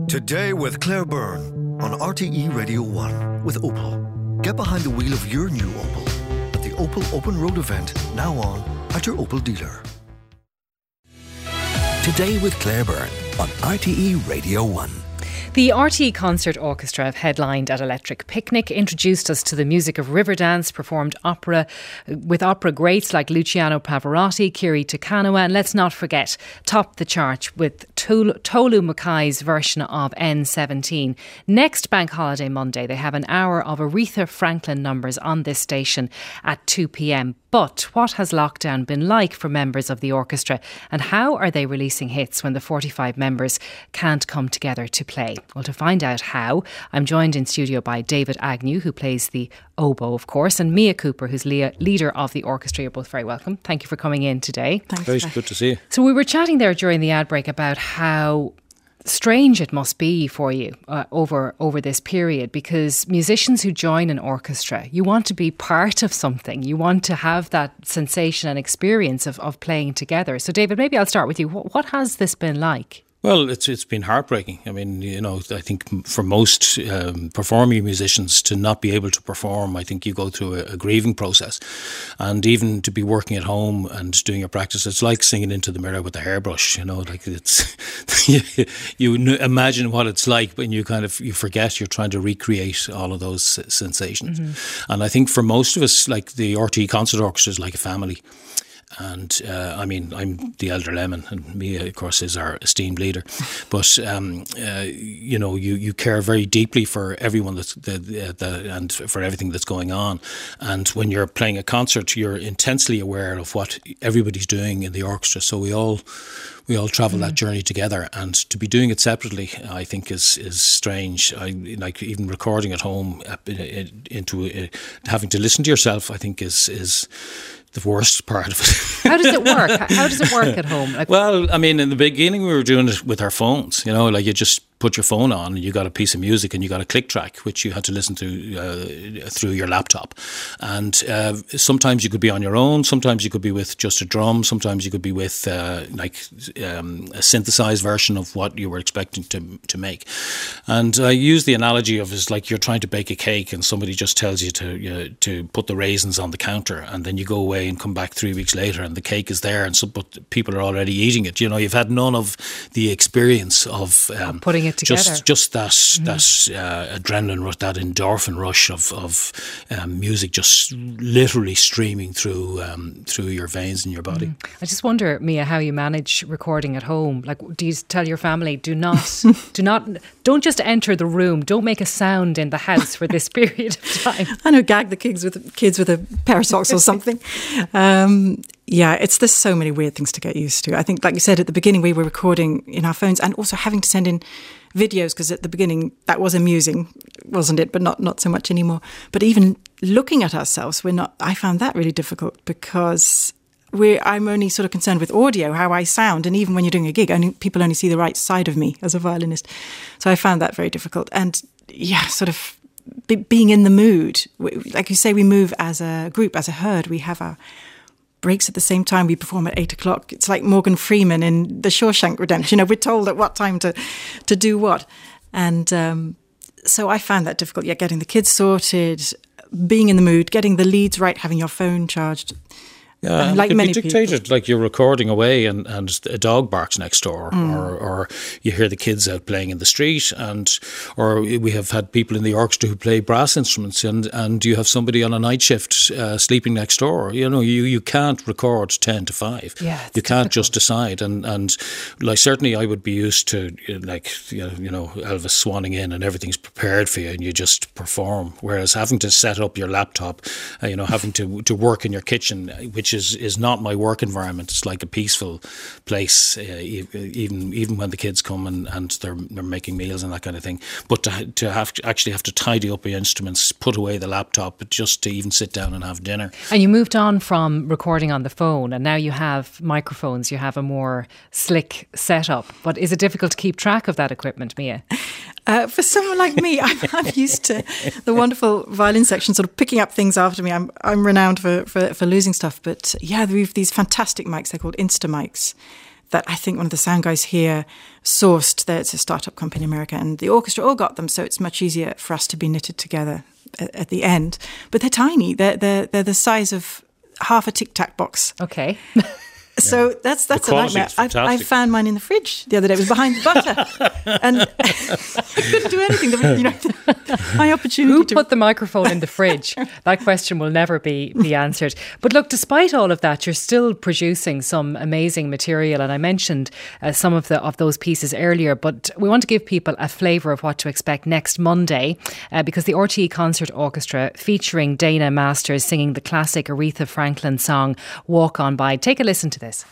Today with Claire Byrne on RTE Radio 1 with Opel. Get behind the wheel of your new Opel at the Opel Open Road event, now on at your Opel dealer. Today with Claire Byrne on RTE Radio 1. The RTE Concert Orchestra have headlined at Electric Picnic, introduced us to the music of Riverdance, performed opera with opera greats like Luciano Pavarotti, Kiri Te Kanawa, and let's not forget, topped the chart with Tolu Mackay's version of N17. Next Bank Holiday Monday, they have an hour of Aretha Franklin numbers on this station at 2 p.m. But what has lockdown been like for members of the orchestra, and how are they releasing hits when the 45 members can't come together to play? Well, to find out how, I'm joined in studio by David Agnew, who plays the oboe, of course, and Mia Cooper, who's leader of the orchestra. You're both very welcome. Thank you for coming in today. Thanks. Very good to see you. So we were chatting there during the ad break about how strange it must be for you over this period, because musicians who join an orchestra, you want to be part of something. You want to have that sensation and experience of playing together. So David, maybe I'll start with you. What has this been like? Well, it's been heartbreaking. I mean, you know, I think for most performing musicians to not be able to perform, I think you go through a grieving process. And even to be working at home and doing your practice, it's like singing into the mirror with a hairbrush, you know, like it's, you imagine what it's like when you you forget you're trying to recreate all of those sensations. Mm-hmm. And I think for most of us, like the RTE Concert Orchestra is like a family. And I mean, I'm the elder lemon, and Mia, of course, is our esteemed leader. But you know, you care very deeply for everyone and for everything that's going on. And when you're playing a concert, you're intensely aware of what everybody's doing in the orchestra. So we all travel that journey together, and to be doing it separately, I think is strange. I like even recording at home having to listen to yourself, I think is the worst part of it. How does it work? How does it work at home? Well, I mean, in the beginning we were doing it with our phones, you know, like you just put your phone on and you got a piece of music and you got a click track which you had to listen to through your laptop. And sometimes you could be on your own, sometimes you could be with just a drum, sometimes you could be with a synthesized version of what you were expecting to make. And I use the analogy of it's like you're trying to bake a cake and somebody just tells you to put the raisins on the counter, and then you go away and come back 3 weeks later and the cake is there, but people are already eating it. You know, you've had none of the experience of putting it together. Just that adrenaline rush, that endorphin rush of music just literally streaming through your veins in your body. I just wonder, Mia, how you manage recording at home. Like, do you tell your family, don't just enter the room, don't make a sound in the house for this period of time? I know, gag the kids with a pair of socks or something. There's so many weird things to get used to. I think, like you said, at the beginning we were recording in our phones and also having to send in videos, because at the beginning that was amusing, wasn't it? But not so much anymore. But even looking at ourselves, I found that really difficult, because I'm only sort of concerned with audio, how I sound, and even when you're doing a gig, people only see the right side of me as a violinist. So I found that very difficult. And sort of being in the mood. Like you say, we move as a group, as a herd. We have our breaks at the same time. We perform at 8:00. It's like Morgan Freeman in The Shawshank Redemption. You know, we're told at what time to do what. And so I found that difficult. Yeah, getting the kids sorted, being in the mood, getting the leads right, having your phone charged. Yeah, like it could be dictated, like you're recording away and a dog barks next door, or you hear the kids out playing in the street, or we have had people in the orchestra who play brass instruments, and you have somebody on a night shift sleeping next door. You know, you can't record 10 to 5. Yeah, you can't just decide, and like certainly I would be used to Elvis swanning in and everything's prepared for you and you just perform. Whereas having to set up your laptop, having to work in your kitchen, which is not my work environment. It's like a peaceful place, even when the kids come and they're making meals and that kind of thing. But to have to tidy up the instruments, put away the laptop, just to even sit down and have dinner. And you moved on from recording on the phone, and now you have microphones. You have a more slick setup. But is it difficult to keep track of that equipment, Mia? For someone like me, I'm used to the wonderful violin section sort of picking up things after me. I'm renowned for losing stuff, but yeah, we have these fantastic mics. They're called Insta mics. that I think one of the sound guys here sourced. It's a startup company in America, and the orchestra all got them, so it's much easier for us to be knitted together at the end. But they're tiny. They're the size of half a Tic Tac box. Okay. So that's a nightmare. I found mine in the fridge the other day. It was behind the butter, and I couldn't do anything. My opportunity. Who put the microphone in the fridge? That question will never be answered. But look, despite all of that, you're still producing some amazing material, and I mentioned some of those pieces earlier. But we want to give people a flavour of what to expect next Monday, because the RTE Concert Orchestra, featuring Dana Masters singing the classic Aretha Franklin song "Walk On By." Take a listen to this.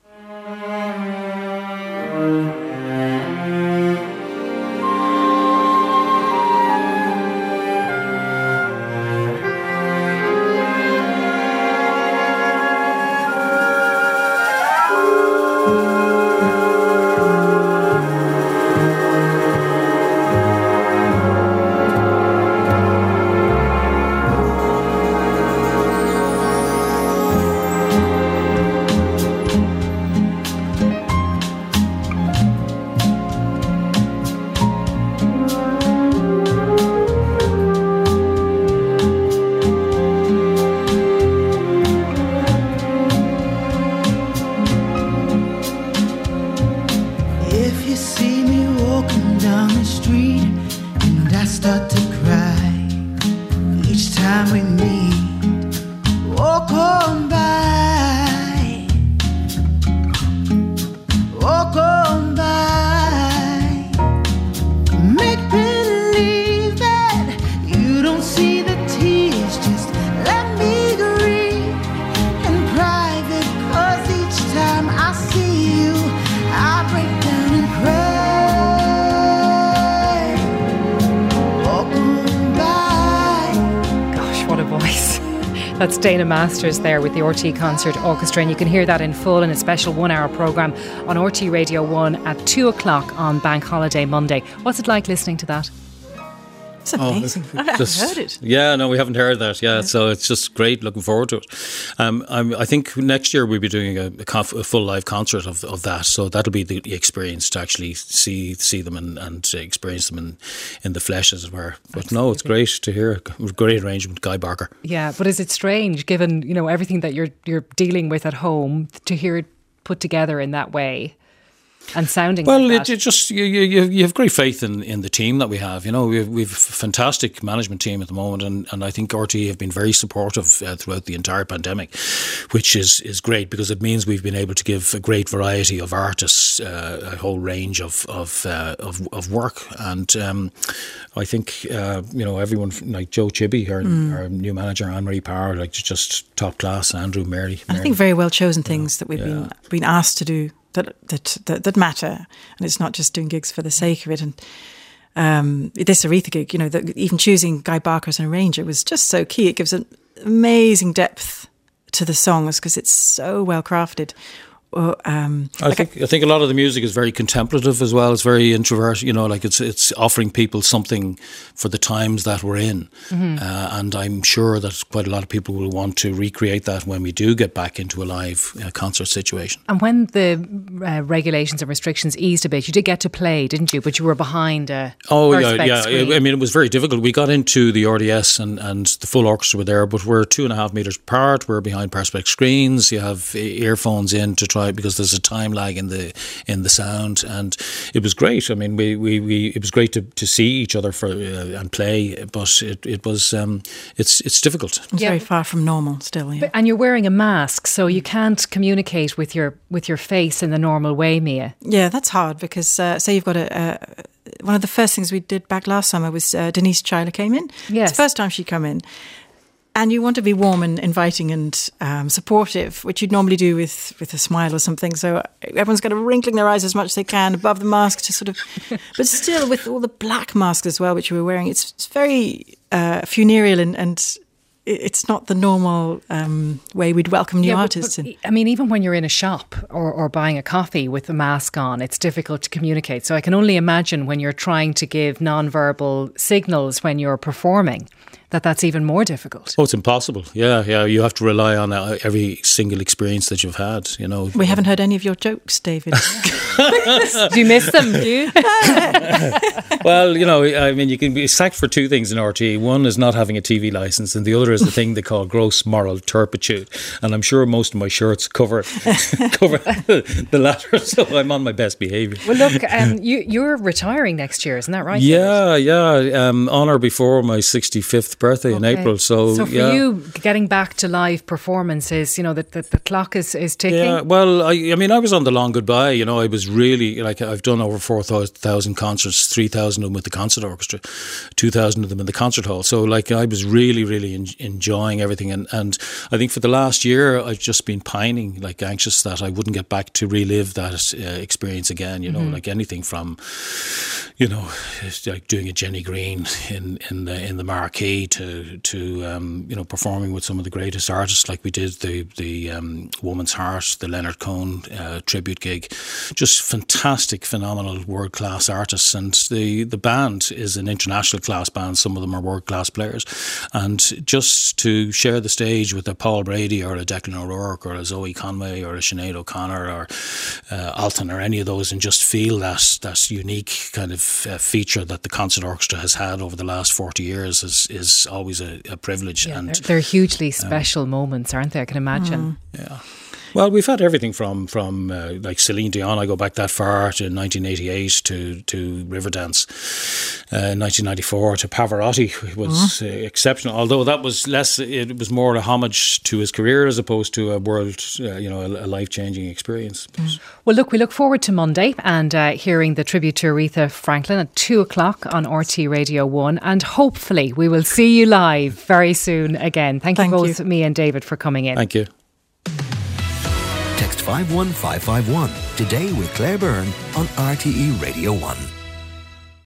That's Dana Masters there with the RTE Concert Orchestra, and you can hear that in full in a special 1-hour programme on RTE Radio 1 at 2 o'clock on Bank Holiday Monday. What's it like listening to that? It's amazing. I haven't heard it. Yeah, no, we haven't heard that. Yeah, so it's just great. Looking forward to it. I think next year we'll be doing a full live concert of that. So that'll be the experience to actually see them and experience them in the flesh, as it were. But Absolutely. No, it's great to hear. Great arrangement, Guy Barker. Yeah, but is it strange, given everything that you're dealing with at home, to hear it put together in that way? And sounding well, like that. It just you have great faith in the team that we have. We've a fantastic management team at the moment, and I think RTE have been very supportive throughout the entire pandemic, which is great, because it means we've been able to give a great variety of artists a whole range of work. And I think everyone like Joe Chibby, our new manager, Anne-Marie Power, like just top class. Andrew Merry. I think very well chosen things that we've been asked to do. That matter, and it's not just doing gigs for the sake of it. And this Aretha gig, even choosing Guy Barker as an arranger was just so key. It gives an amazing depth to the songs because it's so well crafted. I think a lot of the music is very contemplative as well. It's very introvert. It's offering people something for the times that we're in, and I'm sure that quite a lot of people will want to recreate that when we do get back into a live concert situation. And when the regulations and restrictions eased a bit, you did get to play, didn't you? But you were behind a screen. I mean, it was very difficult. We got into the RDS and the full orchestra were there, but we're 2.5 metres apart. We're behind Perspex screens. You have earphones in to try, because there's a time lag in the sound, and it was great. I mean, it was great to see each other and play, but it was it's difficult. It's very far from normal still. Yeah. And you're wearing a mask, so you can't communicate with your face in the normal way, Mia. Yeah, that's hard because say you've got one of the first things we did back last summer was Denise Chyler came in. Yes, it's the first time she'd come in. And you want to be warm and inviting and supportive, which you'd normally do with a smile or something. So everyone's kind of wrinkling their eyes as much as they can above the mask to sort of... But still, with all the black masks as well, which you were wearing, it's very funereal and it's not the normal way we'd welcome new artists. But, I mean, even when you're in a shop or buying a coffee with the mask on, it's difficult to communicate. So I can only imagine when you're trying to give non-verbal signals when you're performing, that's even more difficult. Oh, it's impossible. Yeah. You have to rely on every single experience that you've had, you know. We haven't heard any of your jokes, David. Do you miss them? Do you? Well, you know, I mean, you can be sacked for two things in RTE. One is not having a TV licence, and the other is the thing they call gross moral turpitude. And I'm sure most of my shirts cover the latter, so I'm on my best behaviour. Well, look, you're retiring next year, isn't that right? Yeah. On or before my 65th birthday in April. So for you, getting back to live performances, you know, the clock is ticking. Yeah, well, I mean, I was on the long goodbye. You know, I was really, like, I've done over 4,000 concerts, 3,000 of them with the concert orchestra, 2,000 of them in the concert hall. So, like, I was really, really enjoying everything. And I think for the last year, I've just been pining, like, anxious that I wouldn't get back to relive that experience again. You know, like anything from, you know, like doing a Jenny Green in the Marquee to you know, performing with some of the greatest artists, like we did the Woman's Heart, the Leonard Cohen tribute gig. Just fantastic, phenomenal, world-class artists, and the band is an international class band. Some of them are world-class players, and just to share the stage with a Paul Brady or a Declan O'Rourke or a Zoe Conway or a Sinead O'Connor or Alton or any of those, and just feel that unique kind of feature that the concert orchestra has had over the last 40 years is always a privilege. Yeah, and they're hugely special moments, aren't they? I can imagine. Yeah. Well, we've had everything from like Celine Dion, I go back that far, to 1988, to Riverdance, 1994, to Pavarotti was exceptional. Although that was less, it was more a homage to his career as opposed to a world, you know, a life-changing experience. Well, look, we look forward to Monday and hearing the tribute to Aretha Franklin at 2:00 on RTE Radio 1, and hopefully we will see you live very soon again. Thank you both, me and David, for coming in. Thank you. Text 51551 today with Claire Byrne on RTE Radio 1.